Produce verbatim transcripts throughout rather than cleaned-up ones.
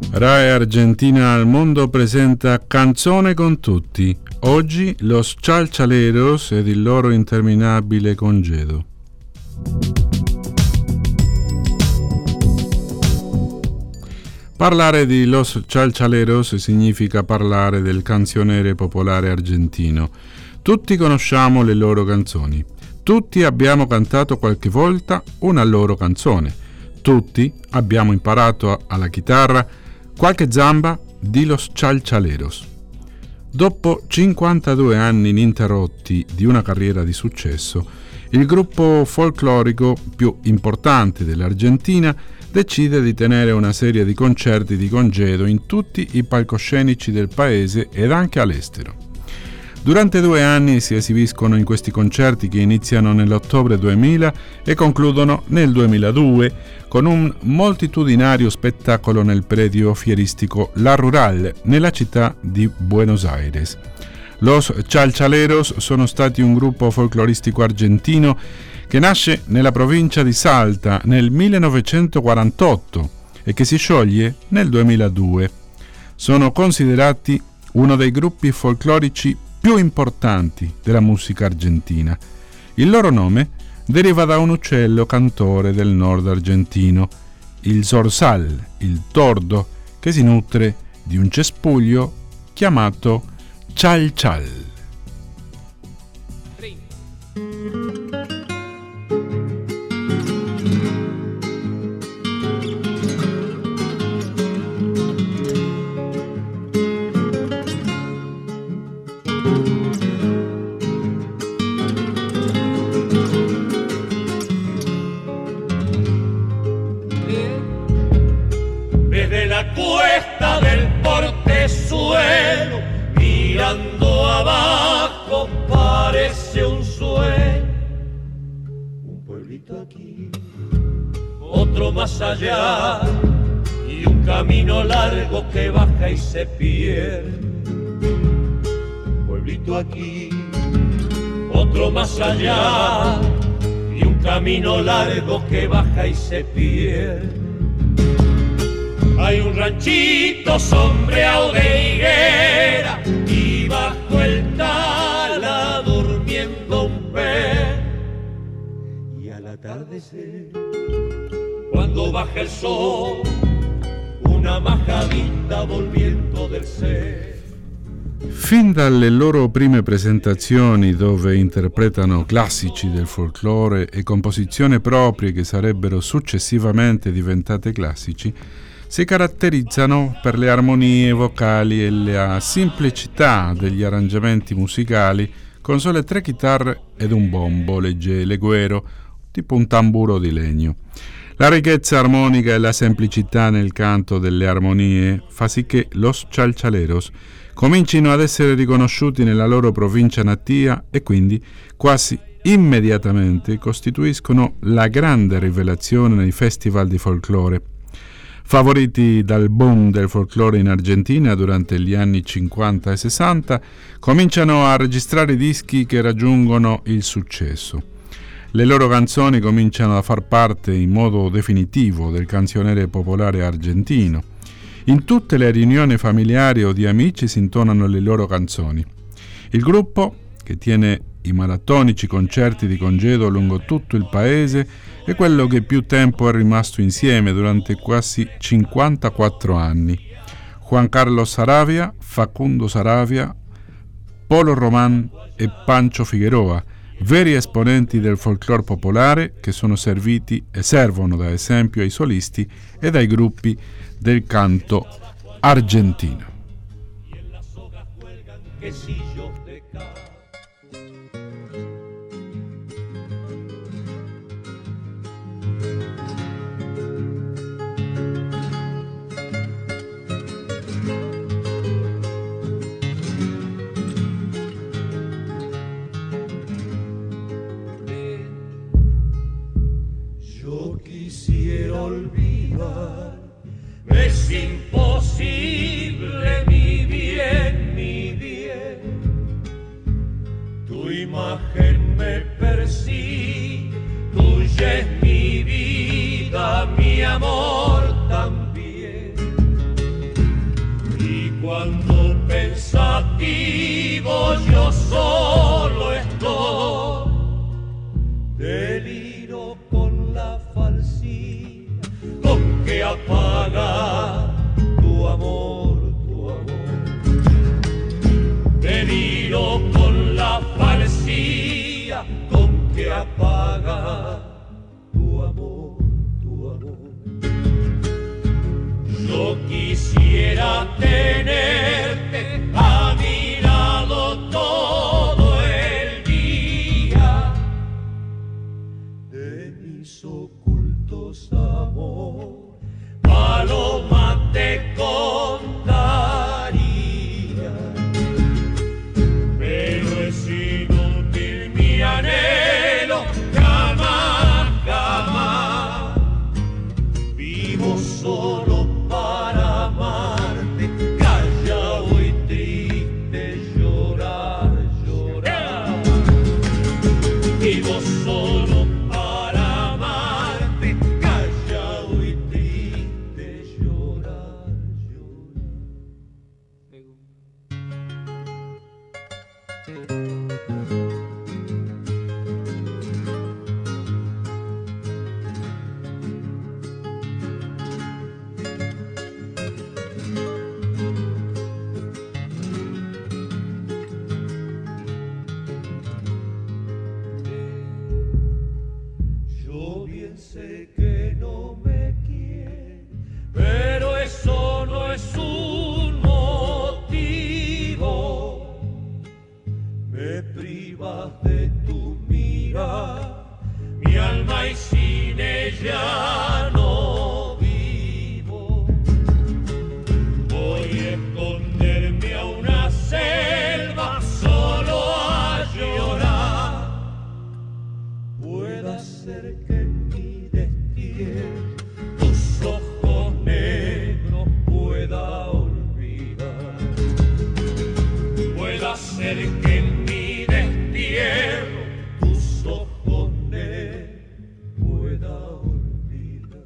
Rai Argentina al mondo presenta Canzone con tutti. Oggi Los Chalchaleros ed il loro interminabile congedo. Parlare di Los Chalchaleros significa parlare del canzoniere popolare argentino. Tutti conosciamo le loro canzoni. Tutti abbiamo cantato qualche volta una loro canzone. Tutti abbiamo imparato alla chitarra qualche zamba di Los Chalchaleros. Dopo cinquantadue anni ininterrotti di una carriera di successo, il gruppo folclorico più importante dell'Argentina decide di tenere una serie di concerti di congedo in tutti i palcoscenici del paese ed anche all'estero. Durante due anni si esibiscono in questi concerti che iniziano nell'ottobre duemila e concludono nel duemiladue con un moltitudinario spettacolo nel predio fieristico La Rural nella città di Buenos Aires. Los Chalchaleros sono stati un gruppo folcloristico argentino che nasce nella provincia di Salta nel millenovecentoquarantotto e che si scioglie nel duemiladue. Sono considerati uno dei gruppi folclorici più importanti della musica argentina. Il loro nome deriva da un uccello cantore del nord argentino, il zorzal, il tordo, che si nutre di un cespuglio chiamato chalchal. Cuesta del portezuelo, mirando abajo parece un sueño. Un pueblito aquí, otro más allá, y un camino largo que baja y se pierde. Un pueblito aquí, otro más allá, y un camino largo que baja y se pierde. Hay un ranchito sombreado de higuera y bajo el tala durmiendo un pez. Y al atardecer, cuando baja el sol, una majadita volviendo del ser. Fin dalle loro prime presentazioni, dove interpretano classici del folklore e composizioni proprie che sarebbero successivamente diventate classici, si caratterizzano per le armonie vocali e la semplicità degli arrangiamenti musicali con sole tre chitarre ed un bombo legge- leggero, tipo un tamburo di legno. La ricchezza armonica e la semplicità nel canto delle armonie fa sì che Los Chalchaleros comincino ad essere riconosciuti nella loro provincia natia e quindi quasi immediatamente costituiscono la grande rivelazione nei festival di folklore. Favoriti dal boom del folklore in Argentina durante gli anni cinquanta e sessanta, cominciano a registrare dischi che raggiungono il successo. Le loro canzoni cominciano a far parte in modo definitivo del canzoniere popolare argentino. In tutte le riunioni familiari o di amici si intonano le loro canzoni. Il gruppo, che tiene i maratonici concerti di congedo lungo tutto il paese, è quello che più tempo è rimasto insieme durante quasi cinquantaquattro anni. Juan Carlos Saravia, Facundo Saravia, Polo Román e Pancho Figueroa, veri esponenti del folklore popolare che sono serviti e servono da esempio ai solisti e ai gruppi del canto argentino. Quisiera olvidar, es imposible, mi bien, mi bien. Tu imagen me persigue, tuya es mi vida, mi amor también. que apaga tu amor, tu amor. Venido con la falsía con que apaga tu amor, tu amor. Yo quisiera tenerte a mi lado todo el día, de mis ocultos amor, paloma te contaría, pero es inútil mi anhelo, jamás, jamás, vivo solo para amarte, callado y triste, llorar, llorar, vivo solo para amarte, callado y triste, llorar, yo bien sé que no me quiere, pero eso no es un motivo. Me privas de tu mirar, mi alma, y sin ella no vivo. Voy a esconderme a una selva solo a llorar. Pueda ser que en mi destierro tus ojos negros pueda olvidar. Pueda ser que en mi destierro tus ojos negros pueda olvidar.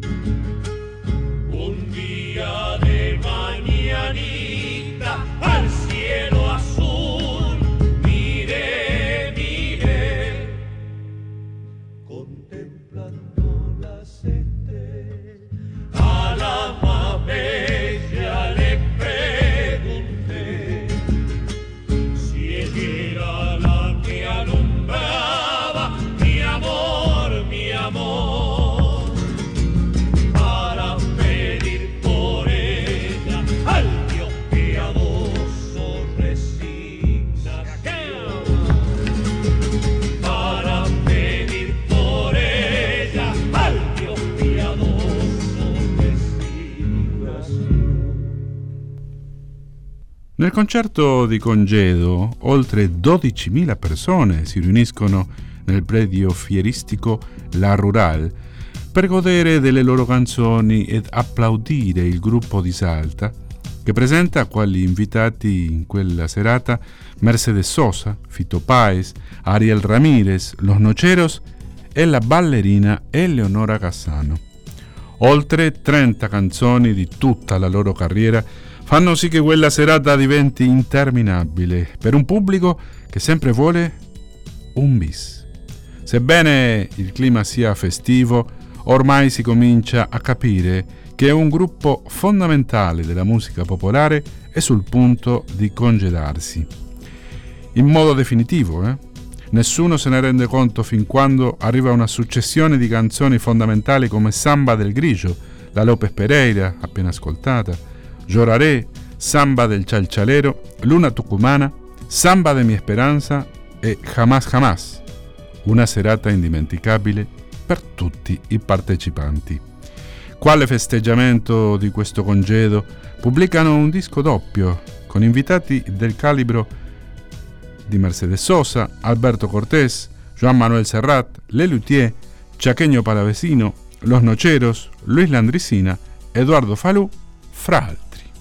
Un día de mañanita al cielo azul miré, miré, contemplando las estrellas, a la más bella le pregunté si ella era la que alumbraba mi amor, mi amor, para pedir por ella al Dios piadoso resignación, para pedir por ella al Dios piadoso resignación. Nel concerto di congedo oltre dodicimila persone si riuniscono nel predio fieristico La Rural per godere delle loro canzoni ed applaudire il gruppo di Salta che presenta quali invitati in quella serata Mercedes Sosa, Fito Páez, Ariel Ramírez, Los Nocheros e la ballerina Eleonora Cassano. Oltre trenta canzoni di tutta la loro carriera fanno sì che quella serata diventi interminabile per un pubblico che sempre vuole un bis. Sebbene il clima sia festivo, ormai si comincia a capire che un gruppo fondamentale della musica popolare è sul punto di congedarsi. In modo definitivo, eh? Nessuno se ne rende conto fin quando arriva una successione di canzoni fondamentali come Samba del Grigio, la López Pereira, appena ascoltata, Lloraré, Samba del Chalchalero, Luna Tucumana, Samba de mi Esperanza e Jamás Jamás, una serata indimenticabile per tutti i partecipanti. Quale festeggiamento di questo congedo, pubblicano un disco doppio con invitati del calibro di Mercedes Sosa, Alberto Cortés, Joan Manuel Serrat, Lelutier, Chaqueño Palavecino, Los Nocheros, Luis Landricina, Eduardo Falú, fra altri.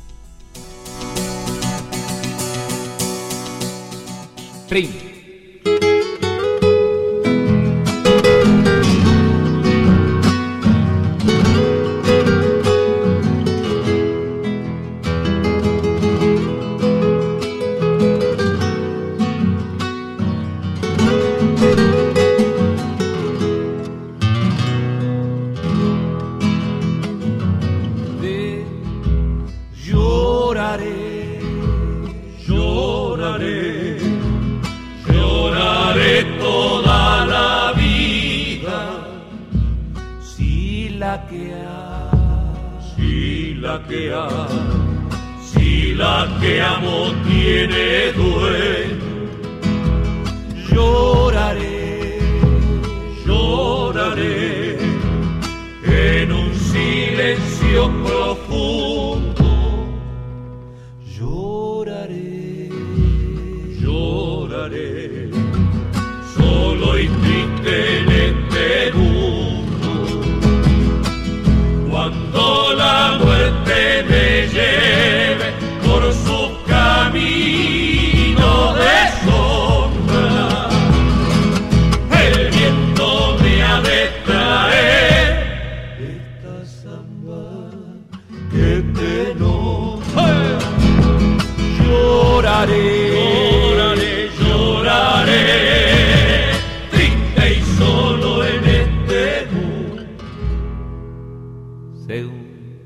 Primo. la que amo, si la que amo tiene dueño, lloraré, lloraré en un silencio profundo, lloraré, lloraré, solo y triste en este mundo, cuando la muerte me lleve por su camino de sombra, el viento me ha de traer esta samba que te nombra. Lloraré, lloraré, lloraré, triste y solo en este mundo. Según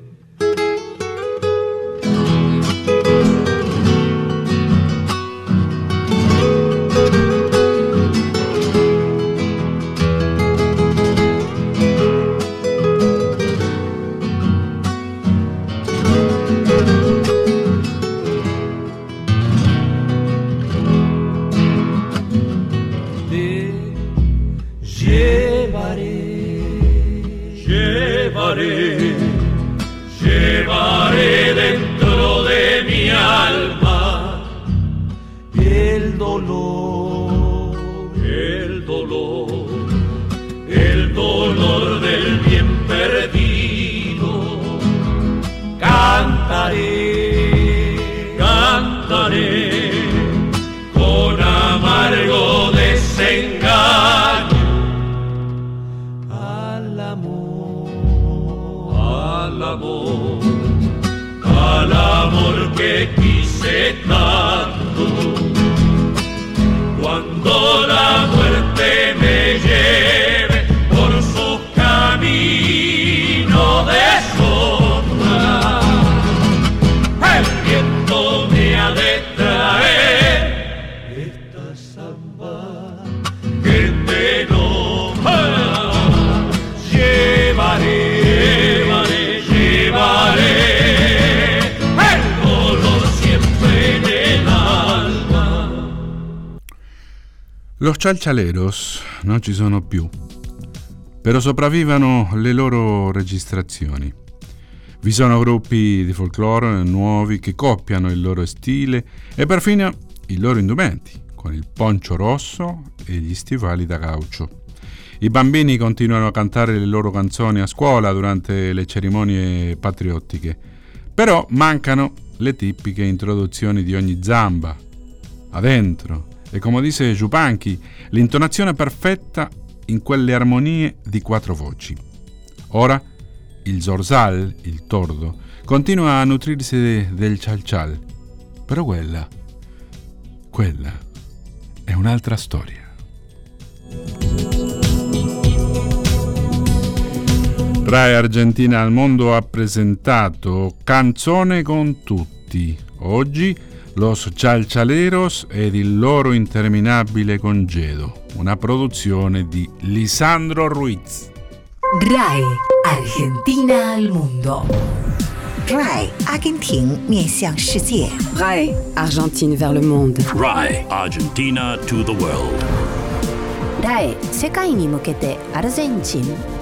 llevaré dentro de mi alma el dolor, el dolor, el dolor del bien perdido. Cantaré, cantaré con amargo desengaño al amor, al amor, al amor que quise tanto. Cuando la muerte me lleve por su camino de sombra, el viento me ha de traer esta samba que te nombra. Llevaré, llevaré, llevaré el dolor siempre en el alma. Los Chalchaleros non ci sono più, però sopravvivono le loro registrazioni. Vi sono gruppi di folklore nuovi che copiano il loro stile e perfino i loro indumenti, con il poncho rosso e gli stivali da caucho. I bambini continuano a cantare le loro canzoni a scuola durante le cerimonie patriottiche, però mancano le tipiche introduzioni di ogni zamba, adentro, e come dice Yupanqui, l'intonazione perfetta in quelle armonie di quattro voci. Ora il zorzal, il tordo, continua a nutrirsi del chalchal, però quella, quella è un'altra storia. Rai Argentina al Mondo ha presentato Canzone con tutti. Oggi Los Chalchaleros ed il loro interminabile congedo, una produzione di Lisandro Ruiz. Rai Argentina al Mondo. Rai Argentina 面向世界 Rai Argentine vers le monde. Rai Argentina to the world. Rai 世界に向けてアルゼンチン